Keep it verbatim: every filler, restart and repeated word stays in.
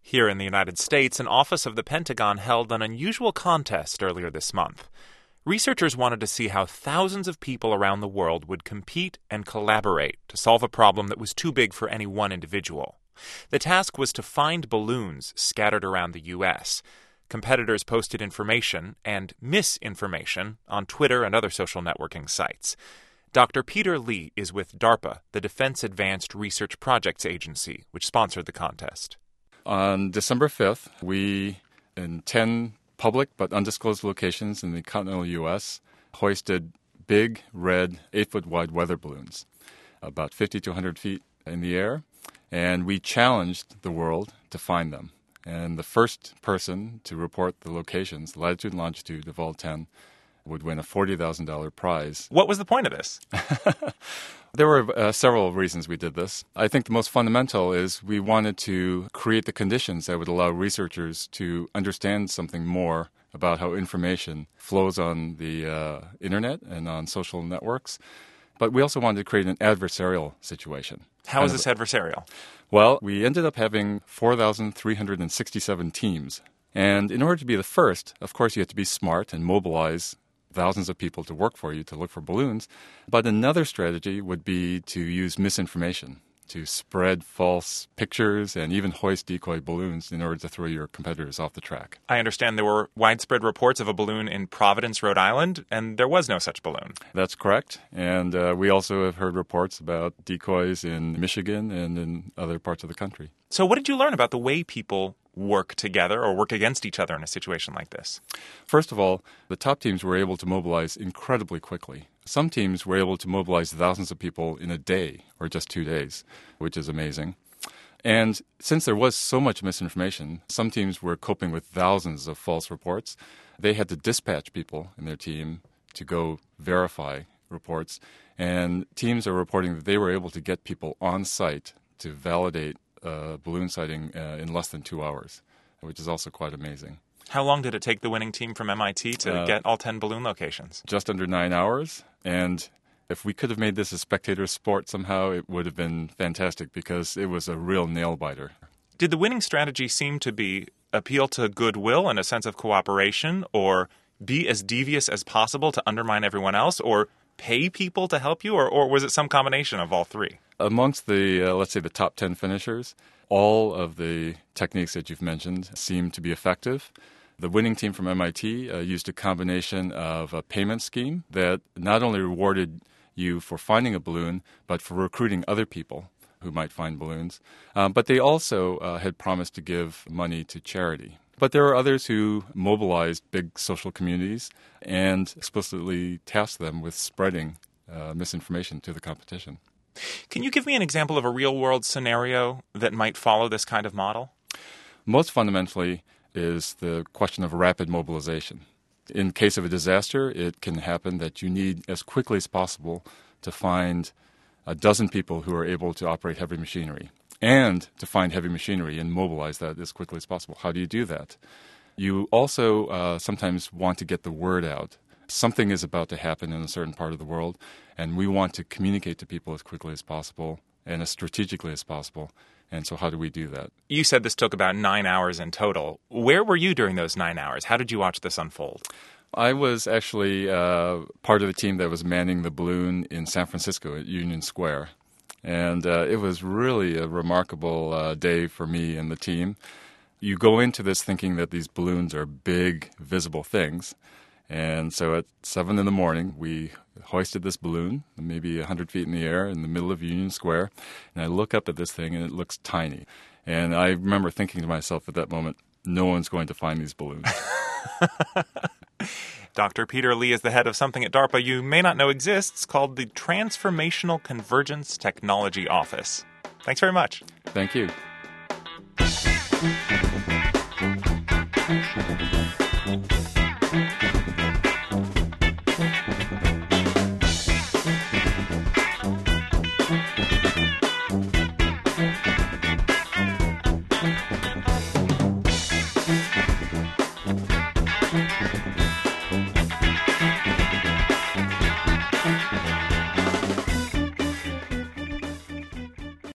Here in the United States, an office of the Pentagon held an unusual contest earlier this month. Researchers wanted to see how thousands of people around the world would compete and collaborate to solve a problem that was too big for any one individual. The task was to find balloons scattered around the U S Competitors posted information and misinformation on Twitter and other social networking sites. Doctor Peter Lee is with DARPA, the Defense Advanced Research Projects Agency, which sponsored the contest. On December fifth, we, in ten public but undisclosed locations in the continental U S, hoisted big, red, eight-foot-wide weather balloons, about fifty to one hundred feet in the air, and we challenged the world to find them. And the first person to report the locations, latitude and longitude of all ten, would win a forty thousand dollars prize. What was the point of this? There were uh, several reasons we did this. I think the most fundamental is we wanted to create the conditions that would allow researchers to understand something more about how information flows on the uh, internet and on social networks. But we also wanted to create an adversarial situation. How is this adversarial? Well, we ended up having four thousand three hundred sixty-seven teams. And in order to be the first, of course, you have to be smart and mobilize thousands of people to work for you to look for balloons. But another strategy would be to use misinformation, to spread false pictures and even hoist decoy balloons in order to throw your competitors off the track. I understand there were widespread reports of a balloon in Providence, Rhode Island, and there was no such balloon. That's correct. And uh, we also have heard reports about decoys in Michigan and in other parts of the country. So what did you learn about the way people work together or work against each other in a situation like this? First of all, the top teams were able to mobilize incredibly quickly. Some teams were able to mobilize thousands of people in a day or just two days, which is amazing. And since there was so much misinformation, some teams were coping with thousands of false reports. They had to dispatch people in their team to go verify reports. And teams are reporting that they were able to get people on site to validate uh, balloon sighting uh, in less than two hours, which is also quite amazing. How long did it take the winning team from M I T to uh, get all ten balloon locations? Just under nine hours. And if we could have made this a spectator sport somehow, it would have been fantastic because it was a real nail-biter. Did the winning strategy seem to be appeal to goodwill and a sense of cooperation, or be as devious as possible to undermine everyone else, or pay people to help you, or, or was it some combination of all three? Amongst the, uh, let's say, the top ten finishers, all of the techniques that you've mentioned seem to be effective. The winning team from M I T uh, used a combination of a payment scheme that not only rewarded you for finding a balloon, but for recruiting other people who might find balloons. Um, but they also uh, had promised to give money to charity. But there are others who mobilized big social communities and explicitly tasked them with spreading uh, misinformation to the competition. Can you give me an example of a real-world scenario that might follow this kind of model? Most fundamentally is the question of rapid mobilization. In case of a disaster, it can happen that you need, as quickly as possible, to find a dozen people who are able to operate heavy machinery, and to find heavy machinery and mobilize that as quickly as possible. How do you do that? You also uh, sometimes want to get the word out. Something is about to happen in a certain part of the world, and we want to communicate to people as quickly as possible and as strategically as possible. And so how do we do that? You said this took about nine hours in total. Where were you during those nine hours? How did you watch this unfold? I was actually uh, part of the team that was manning the balloon in San Francisco at Union Square. And uh, it was really a remarkable uh, day for me and the team. You go into this thinking that these balloons are big, visible things. And so at seven in the morning, we hoisted this balloon, maybe one hundred feet in the air in the middle of Union Square. And I look up at this thing, and it looks tiny. And I remember thinking to myself at that moment, no one's going to find these balloons. Doctor Peter Lee is the head of something at DARPA you may not know exists called the Transformational Convergence Technology Office. Thanks very much. Thank you.